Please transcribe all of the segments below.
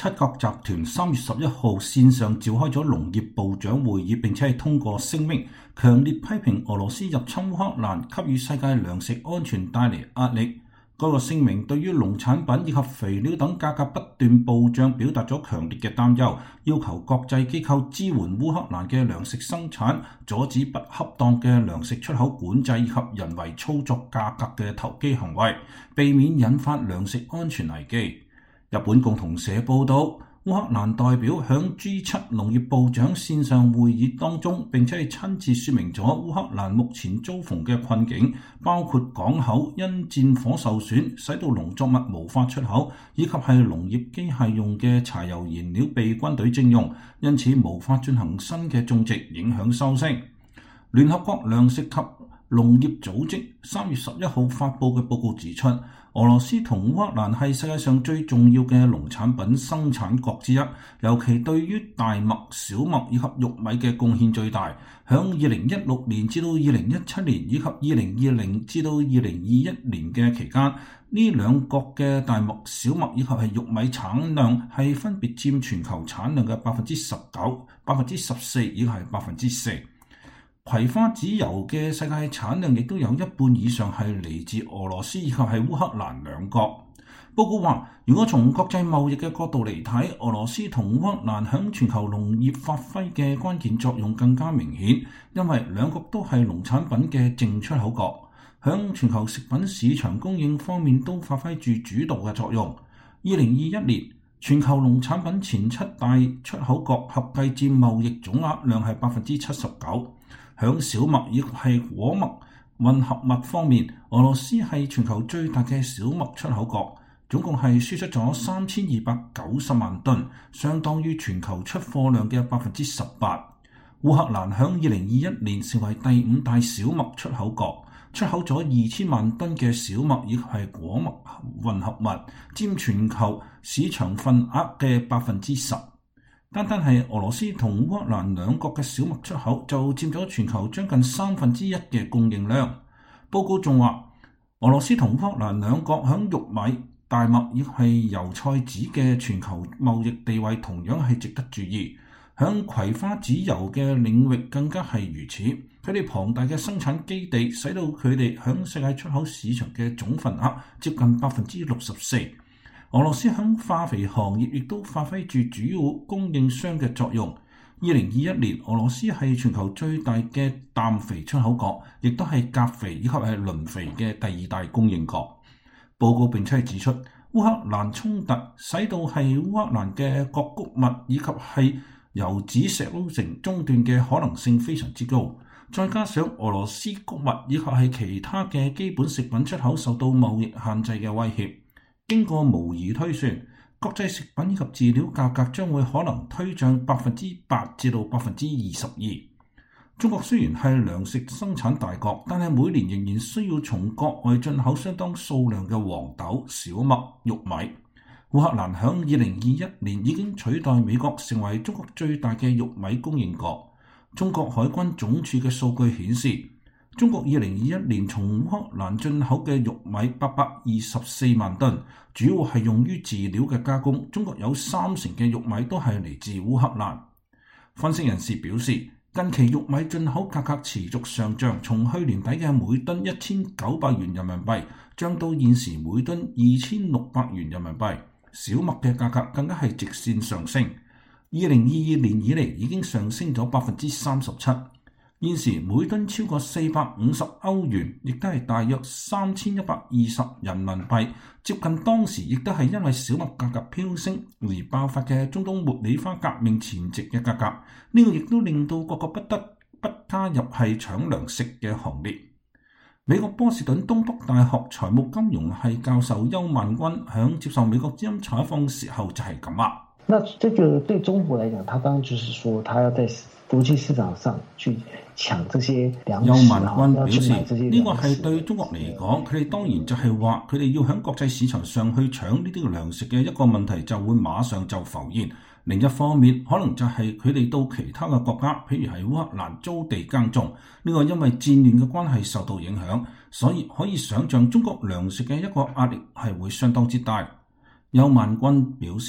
七國集團3月11號線上召開咗農業部長會議，並且係通過聲明，強烈批評俄羅斯入侵烏克蘭，給予世界糧食安全帶嚟壓力。該個聲明對於農產品以及肥料等價格不斷暴漲表達咗強烈嘅擔憂，要求國際機構支援烏克蘭嘅糧食生產，阻止不恰當嘅糧食出口管制以及人為操作價格嘅投機行為，避免引發糧食安全危機。日本共同社報道，烏克蘭代表響 G7 農業部長線上會議當中，並且係親自說明咗烏克蘭目前遭逢嘅困境，包括港口因戰火受損，使到農作物無法出口，以及係農業機械用嘅柴油燃料被軍隊徵用，因此無法進行新嘅種植，影響收成。聯合國糧食及農業組織3月11號發布嘅報告指出，俄羅斯同烏克蘭係世界上最重要嘅農產品生產國之一，尤其對於大麥、小麥以及玉米嘅貢獻最大。響2016年至到2017年以及2020至到2021年嘅期間，呢兩國嘅大麥、小麥以及係玉米產量係分別佔全球產量嘅19%、14%以及係4%。葵花籽油嘅世界產量亦都有一半以上係嚟自俄羅斯以及係烏克蘭兩國。報告話，如果從國際貿易嘅角度嚟睇，俄羅斯同烏克蘭響全球農業發揮嘅關鍵作用更加明顯，因為兩國都係農產品嘅淨出口國，響全球食品市場供應方面都發揮住主導嘅作用。2021年，全球農產品前7大出口國合計佔貿易總額量係79%。響小麥以及係果麥混合物方面，俄羅斯係全球最大嘅小麥出口國，總共係輸出咗3290萬噸，相當於全球出貨量嘅18%。烏克蘭響2021年成為第5大小麥出口國，出口咗2000萬噸嘅小麥以及係果麥混合物，佔全球市場份額嘅10%。單係俄羅斯同烏克蘭兩國嘅小麥出口就佔咗全球將近1/3嘅供應量。報告仲話，俄羅斯同烏克蘭兩國響玉米、大麥以及係油菜籽嘅全球貿易地位同樣係值得注意。響葵花籽油嘅領域更加係如此，佢哋龐大嘅生產基地使到佢哋響世界出口市場嘅總份額接近64%。俄羅斯響化肥行業亦都發揮住主要供應商嘅作用。2021年，俄羅斯係全球最大嘅氮肥出口國，亦都係鉀肥以及係磷肥嘅第2大供應國。報告並且指出，烏克蘭衝突使到係烏克蘭嘅各穀物以及係油脂石膏城中斷嘅可能性非常之高，再加上俄羅斯穀物以及係其他嘅基本食品出口受到貿易限制嘅威脅。經過模擬推算，國際食品以及飼料價格將會可能推漲8%至到22%。中國雖然係糧食生產大國，但係每年仍然需要從國外進口相當數量嘅黃豆、小麥、玉米。烏克蘭響2021年已經取代美國成為中國最大嘅玉米供應國。中國海軍總署嘅數據顯示，中國2021年從烏克蘭進口嘅玉米824萬噸，主要係用於飼料嘅加工。中國有30%嘅玉米都係嚟自烏克蘭。分析人士表示，近期玉米進口價格持續上漲，從去年底嘅每噸1900元人民幣漲到現時每噸2600元人民幣。小麥嘅價格更加係直線上升，2022年以嚟已經上升咗37%。現時每噸超過450歐元，亦都係大約3120人民幣，接近當時亦都係因為小麥價格飆升而爆發嘅中東茉莉花革命前夕嘅價格。呢個亦都令到各國不得不加入係搶糧食嘅行列。美國波士頓東北大學財務金融系教授邱萬軍響接受美國之音採訪時候就係咁話。 那這個對中國來講，他當然就是說，他要在國際市場上去搶這些糧食。 邱萬軍表示，呢個係對中國嚟講，佢哋當然就係話，佢哋要喺國際市場上去搶呢啲糧食嘅一個問題就會馬上就浮現。另一方面，可能就係佢哋到其他嘅國家，譬如係烏克蘭租地耕種，呢個因為戰亂嘅關係受到影響，所以可以想象中國糧食嘅一個壓力係會相當之大。邱萬軍表示，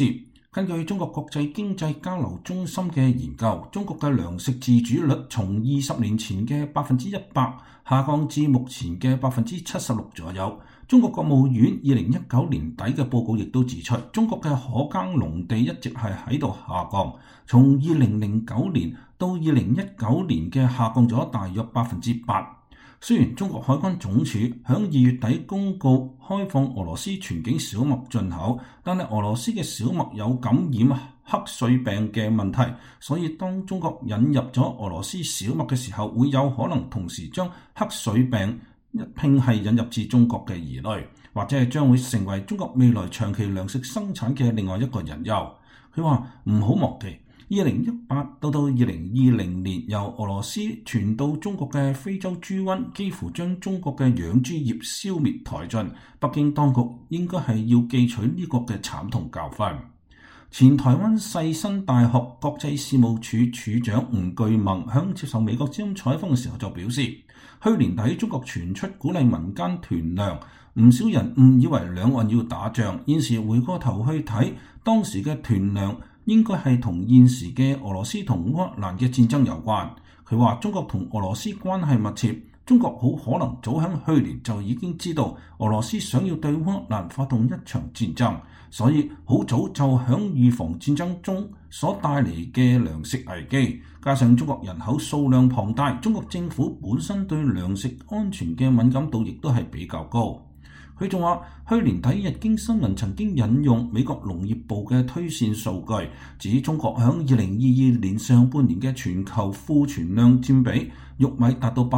根據中國國際經濟交流中心嘅研究，中國嘅糧食自主率從20年前嘅100%下降至目前嘅76%左右。中國國務院2019年底嘅報告亦都指出，中國嘅可耕農地一直係喺度下降，從2009年到2019年嘅下降咗大約8%。雖然中國海關總署響2月底公告開放俄羅斯全境小麥進口，但係俄羅斯嘅小麥有感染黑水病嘅問題，所以當中國引入咗俄羅斯小麥嘅時候，會有可能同時將黑水病一併係引入至中國嘅疑慮，或者係將會成為中國未來長期糧食生產嘅另外一個隱憂。佢話唔好忘記，2018到2020年由俄羅斯傳到中國嘅非洲豬瘟，幾乎將中國嘅養豬業消滅殆盡。北京當局應該係要記取呢個嘅慘痛教訓。前台灣世新大學國際事務處處長吳巨萌響接受美國之音採訪嘅時候就表示，去年底中國傳出鼓勵民間囤糧，唔少人誤以為兩岸要打仗。現時回過頭去睇，當時嘅囤糧應該係同現時嘅俄羅斯同烏克蘭嘅戰爭有關。佢話中國同俄羅斯關係密切，中國好可能早喺去年就已經知道俄羅斯想要對烏克蘭發動一場戰爭，所以好早就響預防戰爭中所帶嚟嘅糧食危機，加上中國人口數量龐大，中國政府本身對糧食安全嘅敏感度亦都係比較高。佢仲話，去年底日經新聞曾經引用美國農業部嘅推算數據，指中國響2022年上半年嘅全球庫存量佔比，玉米達到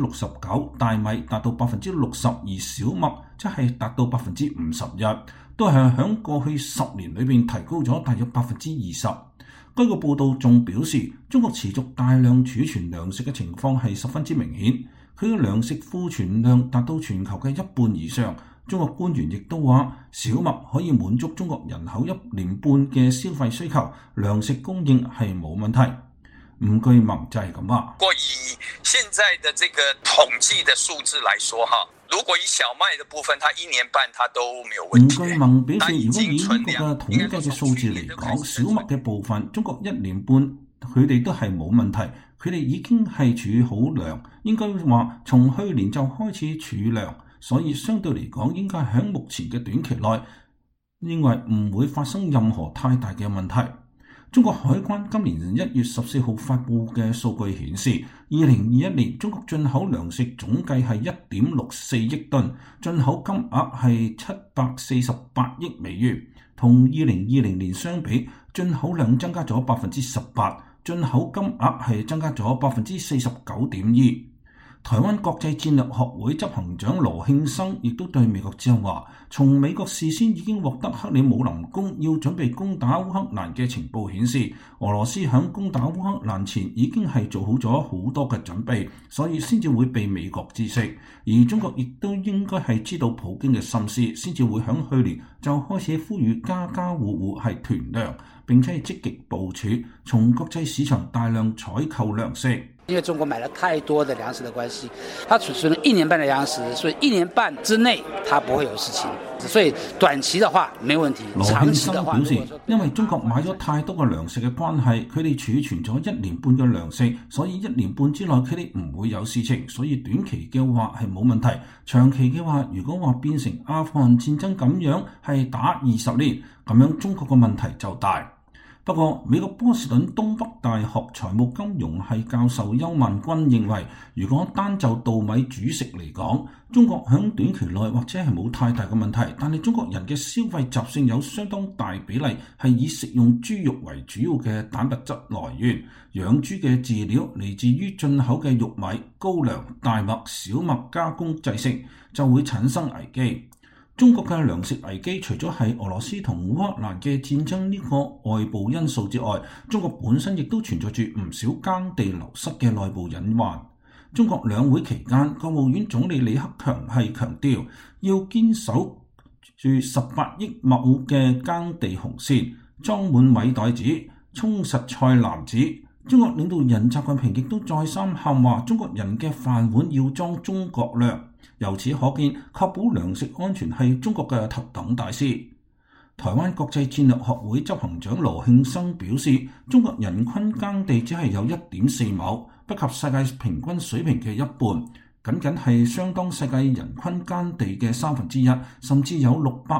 69%，大米達到62%，小麥即係達到51%，都係響過去10年裏邊提高咗大約20%。該個報道仲表示，中國持續大量儲存糧食嘅情況係十分之明顯，佢嘅糧食庫存量達到全球嘅一半以上。中國官員亦都話，小麥可以滿足中國人口1年半嘅消費需求，糧食供應係冇問題。吳巨萌就係咁話。 不過以現在的這個統計的數字來說哈，如果以小麥的部分，它1年半它都沒有問題。 吳巨萌表示，如果以呢個嘅統計嘅數字嚟講，小麥嘅部分，中國1年半佢哋都係冇問題，佢哋已經係儲好糧，應該話從去年就開始儲糧。所以相對嚟講，應該喺目前嘅短期內，認為唔會發生任何太大嘅問題。中國海關今年1月14號發布嘅數據顯示，2021年中國進口糧食總計係1.64億噸，進口金額係748億美元，同2020年相比，進口量增加咗18%，進口金額係增加咗49.2%。台灣國際戰略學會執行長羅慶生亦都對美國之音話，從美國事先已經獲得克里姆林宮要準備攻打烏克蘭嘅情報顯示，俄羅斯響攻打烏克蘭前已經係做好咗好多嘅準備，所以先至會被美國知悉。而中國亦都應該係知道普京嘅心思，先至會響去年就開始呼籲家家戶戶係囤糧，並且係積極部署從國際市場大量採購糧食。 因為中國買了太多的糧食的關係，它儲存了1年半的糧食，所以1年半之內它不會有事情，所以短期的話沒問題。 羅慶生表示，因為中國買咗太多嘅糧食嘅關係，佢哋儲存咗1年半嘅糧食，所以1年半之內佢哋唔會有事情，所以短期嘅話係冇問題。長期嘅話，如果話變成阿富汗戰爭咁樣係打20年，咁樣中國嘅問題就大。不過，美國波士頓東北大學財務金融系教授邱萬軍認為，如果單就稻米主食嚟講，中國響短期內或者係冇太大嘅問題，但係中國人嘅消費習性有相當大比例係以食用豬肉為主要嘅蛋白質來源，養豬嘅飼料嚟自於進口嘅玉米、高粱、大麥、小麥加工製成，就會產生危機。中國嘅糧食危機除咗係俄羅斯同烏克蘭嘅戰爭呢個外部因素之外，中國本身亦都存在住唔少耕地流失嘅內部隱患。中國兩會期間，國務院總理李克強係強調要堅守住18億畝嘅耕地紅線，裝滿米袋子，充實菜籃子。中國領導人習近平亦都再三喊話，中國人嘅飯碗要裝中國糧。由此可見，確保糧食安全係中國嘅頭等大事。 台灣國際戰略學會執行長羅慶生表示，中國人均耕地只係有1.4畝，不及世界平均水平嘅一半，僅係相當世界人均耕地嘅1/3，甚至有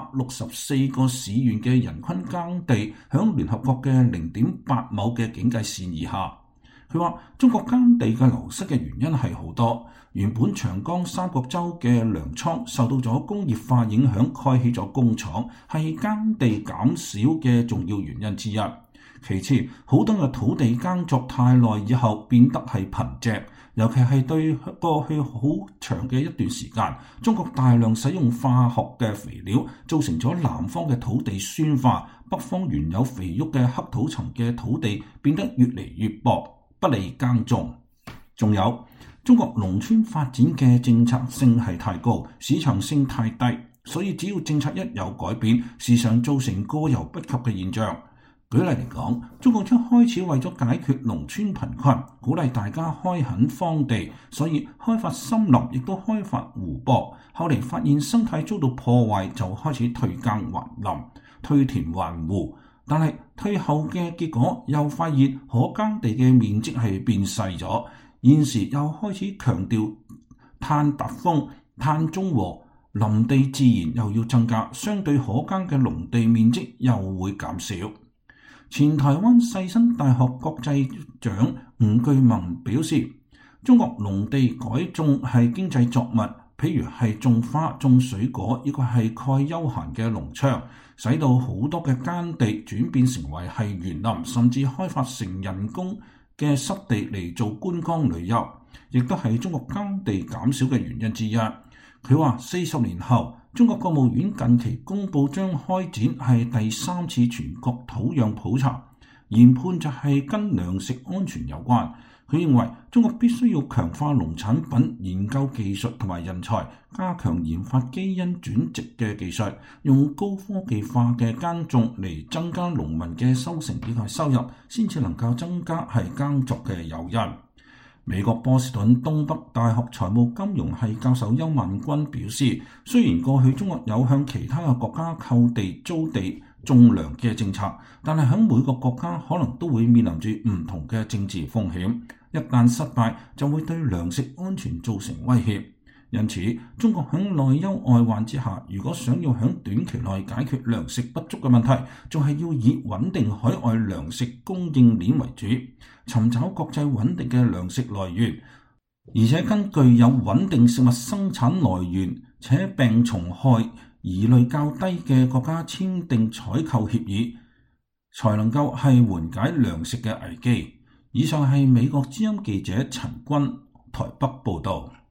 664個市縣嘅人均耕地響聯合國嘅0.8畝嘅警戒線以下。佢話：中國耕地嘅流失嘅原因係好多，原本長江三角洲嘅糧倉受到咗工業化影響，開起咗工廠，係耕地減少嘅重要原因之一。其次，好多嘅土地耕作太耐以後變得係貧瘠，尤其係對過去好長嘅一段時間，中國大量使用化學嘅肥料，造成咗南方嘅土地酸化，北方原有肥沃嘅黑土層嘅土地變得越嚟越薄，不利耕種。仲有中國農村發展嘅政策性係太高，市場性太低，所以只要政策一有改變，時常造成過猶不及嘅現象。舉例嚟講，中國一開始為咗解決農村貧困，鼓勵大家開墾荒地，所以開發森林，亦都開發湖泊。後嚟發現生態遭到破壞，就開始退耕還林、退田還湖。但係退後嘅結果又發現可耕地嘅面積係變細咗，現時又開始強調碳達峰、碳中和，林地自然又要增加，相對可耕嘅農地面積又會減少。前台灣世新大學國際長吳巨文表示，中國農地改種係經濟作物，譬如係種花、種水果，呢個係蓋休閒嘅農場，使到好多嘅耕地轉變成為係園林，甚至開發成人工嘅濕地嚟做觀光旅遊，亦都係中國耕地減少嘅原因之一。佢話40年後，中國國務院近期公佈將開展係第3次全國土壤普查，研判就係跟糧食安全有關。佢認為中國必須要強化農產品研究技術同埋人才，加強研發基因轉植嘅技術，用高科技化嘅耕種嚟增加農民嘅收成以及收入，先至能夠增加係耕作嘅誘因。美國波士頓東北大學財務金融系教授邱萬軍表示，雖然過去中國有向其他嘅國家購地、租地、種糧嘅政策，但係喺每個國家可能都會面臨住唔同嘅政治風險，一旦失敗就會對糧食安全造成威脅。因此，中國喺內憂外患之下，如果想要喺短期內解決糧食不足嘅問題，仲係要以穩定海外糧食供應鏈為主，尋找國際穩定嘅糧食來源，而且跟具有穩定食物生產來源且病蟲害疑慮較低嘅國家簽訂採購協議，才能夠係緩解糧食嘅危機。以上係美國之音記者陳君台北報導。